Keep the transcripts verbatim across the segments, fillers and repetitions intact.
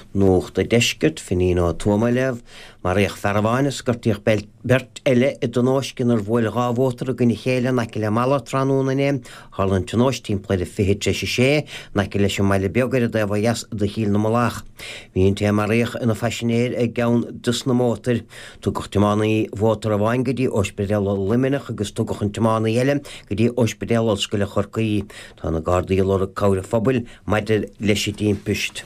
nóch de deisgurt finí nó tuamaleh mar réoch ferháinas gurtíoch bert eile i don nóiscin ar bhfuil gáhótar a gine chéile na le mala tránúna néim hálan tunóis timpplaid a fihe tre sé na le sem meile begar a d bh jas de híl na malach. Bhíon té mar réoch ina fasisinéir ag gan dus na mótar tú goch temánaí bhótar a bhain go dtí ospedal liminech agus tu goch an temána eile go dtí ospedal scoile chorcaí tá na gardaí le a cáir fphobal maidir leis tíon pist.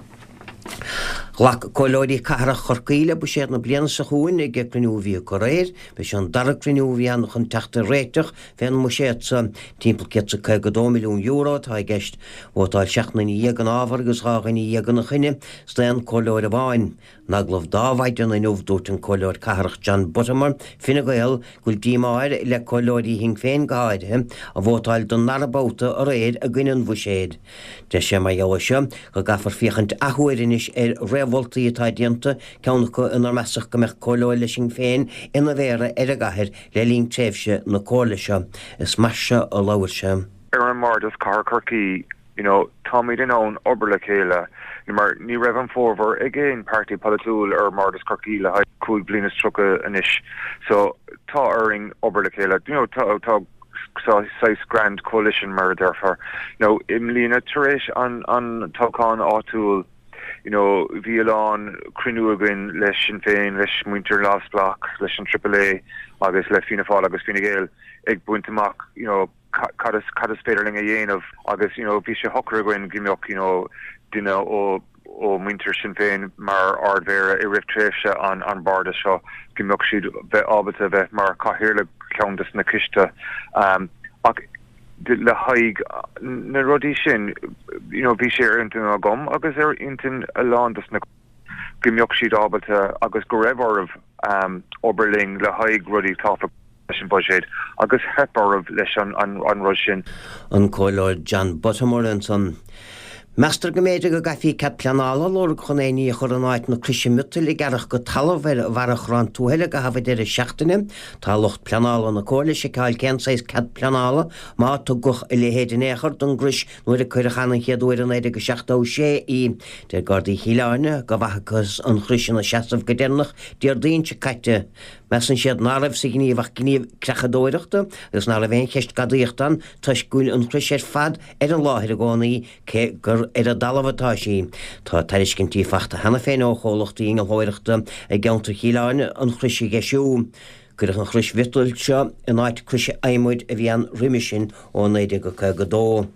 Glach coilóidí cara chorcaíle bu sé na bliana sa chuin ag grinúhí go réir, be se an dar grinúhí an chun teachta réiteach féin mu sé sa timppla ce sa go dó milliún euro tá gceist bhtáil seachna í an ábhar agus rágan í an chuine stéan coilóid a bháin. Naglah dáhaidin na nóhdút an coilóid carach John Buttermore finna goil gúil dímáir le coilóidí hing féin gáidthe a bhtáil don narabáta a réir a gainan bhuiséad. De sé mai joise go gafar fichant ahuiirinis ar réhvoltaí atá dianta ceannacha inar measach go meach coilóid sin féin ina bhéra ar a gahir le lín tréimhse na cólaise is meise a láirse. Ar an mar dus car Corky, you know, Tommy den own oberle chéile. Mar ní raibh an fórmhar again party polytool ar mar dus Corky le haid cúil bliana strucha inis. So tá airing oberle chéile, you know, tá tá so size grand coalition mar therefore, you know, im lína taréis an an tácán áúil, you know, Violon, Crinuagin, leis Sinn Féin, leis Winter Last Block, leis an Triple A, agus le Fianna Fáil agus Fine Gael, ag buinteach, you know, cadas cadas féidirling a dhéanamh, agus, you know, bhí sé hocragin gimioch, you know, duine ó ó Winter Sinn Féin mar ardmhéire i rih tréise an an barda seo gimioch siad bheith ábata bheith mar caithearla ceantas na ciste. Um, ach le haig na rudí sin, you know, bhí sé ar intin a gom agus ar intin a lándas na gimioch siad ábata agus go raibh ormh um, oberling le haig rudí táfa leis an budget agus hep ormh leis an an an rud sin. An coilóid John Buttermore an son Meastar go méidir go gafií cat pleanála lór chunéí chur an áit na cruisi mutil i garach go talhhar bharach ran túhéile go hafah idir seachtainine, tá locht pleanála na cóla sé cáil ceanáis cat pleanála má tu goch i lehéidir éair don gris nuair a chuir chana chéadúir an éidir go seachtá sé í de gardaí chiileáine go bhachas an chruisi na seaamh go dénach díar daon se caite. Mesan siad náibh sa gníomhach gníomh crechadóireachta, agus ná a bhéon cheist gadíochtán tuis gúil an chruis ar fad ar an láthir a gcónaí gur ar a dalhatá sí. Tá tariscintí fachta hena féin ó chólachtaí an háireachta ag geanta chiileáine an chruisi geisiú. Gurach an chruis vitul seo in áit cruisi aimmuid a bhí an riimisin ó néidir go go dó.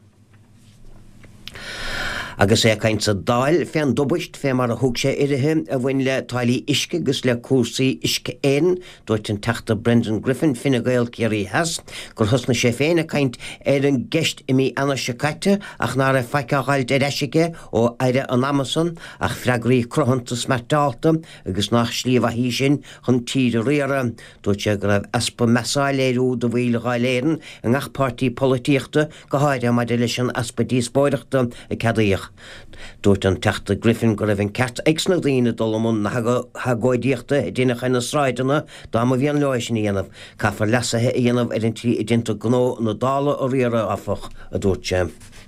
Agus é caint sa dáil féan dobuist fé mar a thug sé irithe a bhain le táilí isce gus le cuasaí isce éan dúirt an teachta Brendan Griffin Fine Gael céirí heas gur thusna sé féin a caint ar an gceist i mí anna se caite ach ná a feiceáil de reisiige ó aire an Amazon ach freagraí cruhantas martáalta agus nach slíomh a hí sin chun tíad a riara dúirt sé go raibh aspa mesáil éú do bhíle gáiléiren an achpáirtí polítíochta go háide mar de leis an aspa díosbóireachta a cadaíoch. Dúirt an teachta Griffin go raibh an ceart éagsna daoine dolamún na hagóidíochta i dtíine chuna sráideanna dá a bhíon leis sin dhéanamh caafar lesathe i dhéanamh ar an tí i dinta gnó na dála ó riara áfach a dúirt sé.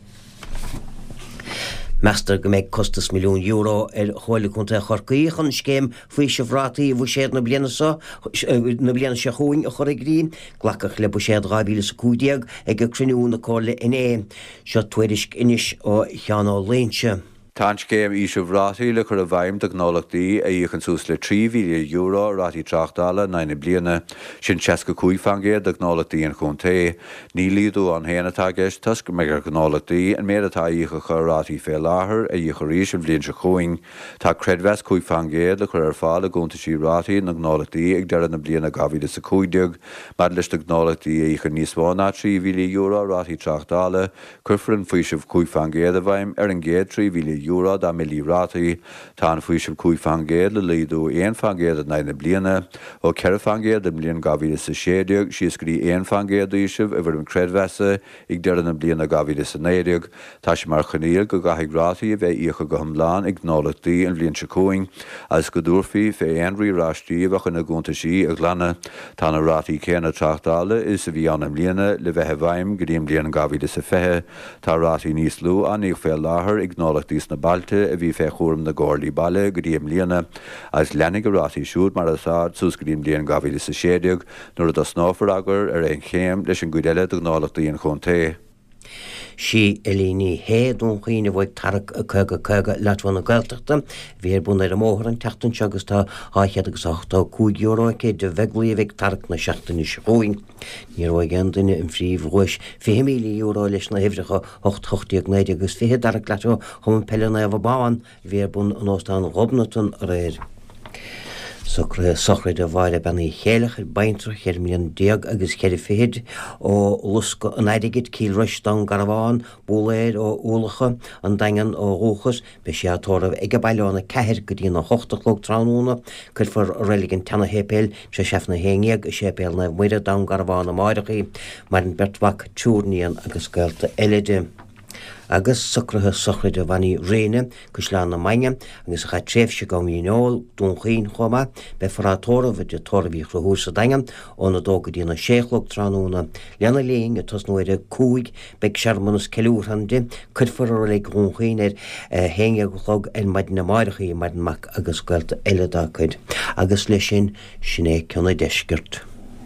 Meastar go méid costas milliún euro ar chomhlaúnta chorcaí chun scéim faoi se bhrátaí bhu séad na bliana na bliana se chuin a chorigrí, ghlacach le bu séad rábíle sa cúdiag ag go crinú na cóla in é, seo tuairisc inis ó cheanó léinse. Tá céim í se bhrátaí le chur a bhaim de gnálachtaí a dhéchan sús le trí mhíle euro rátaí tráchtála naine bliana sin seaca cúig fangéad de gnálachtaí an chunta. Ní líadú an héanatá gceist tas go megur gnálachtaí an méadatá dhécha chu rátaí fé láthair a dhécha ríis an bblion se chuing. Tá creidmheas cúig fangéad le chur ar fáil a gúnta sí rátaí na gnálachtaí ag dearan na bliana gavíle sa cúideag, mar leis de gnálachtaí a dhécha níos mána trí mhíle euro rátaí tráchtála, curfran faoi sibh cúig fangéad a bhaim ar an géad trí mhíle euro da millí rátaí, tá an faoi sibh cúig fangéad le líadú éon fangéad a naine bliana ó ceir fangéad am blion gavíle sa séideag, sios go dtí éon fangéad í sibh a bhar an creidmheasa ag dearan na bliana gavíle sa néideag, tá sé mar chuníal go gaithigh rátaí a bheith íocha go thomláin ag gnálachtaí an bblion se chuing, as go dúrfií fé éonraí ráistíomh a chuna gúnta sí a glanna, tá na rátaí céanna tráchtála is a bhí an am bliana le bheithe bhaim go dtí an bliana gavíle sa fethe, tá rátaí níos lú an íoch fé láthair ag gnálachtaí na balte a bhí fé chóm na gáirlaí balle go dtíam líana as lenig go rátí siúd mar asád sus go dtíam líon gafaí sa séideag nuair a snáfar agur ar an chéim leis an gúideile do gnálacht íon chun té. Sí elíní héadún chuoine bhid tar chuga chuga leitmhna gailteachta, bhíar buna ar móthir an teachtain segus tá háichead agus ochta cúig eúróice de bheaglaí bheith tarach na seachtainna seóin. Níor bhid gan duine an phríomhghis fi míle euro leis na hifricha ocht chochtaíag néide agus fi darach leitú chum an pellena a bháin bhíar bun an óstán robnatan a réir. Socr sochrid a bhaile benna chéalach baintrach ar míon déag agus chéir féad ó lusca an aidigid cíl ruistan garabháin bóléir ó úlacha an dagan ó róchas be sé atóramh ag bailánna ceir go dtíana hochtalóg tránúna chur for réligin tena hépéil se sefna héigeag sépéil na muide da garabháin na máirechaí mar an bertmach túrníon agus gailta eileide. Agus sucrathe sochrid a bhaní réine gus leán na maine agus a cha tréfse go míol dún chuoin chuma be forrátóra bheit de torbhí chluúsa dagan óna dóga dína séchlog tránúna leanna léing a tos nuire cúig beag searmannas ceúrhandi chufar le gúnchaoin ar héine go chlog an maid na máirichaí maidach agus gailta eiledá chuid agus lei sin sinné cena deisgurt.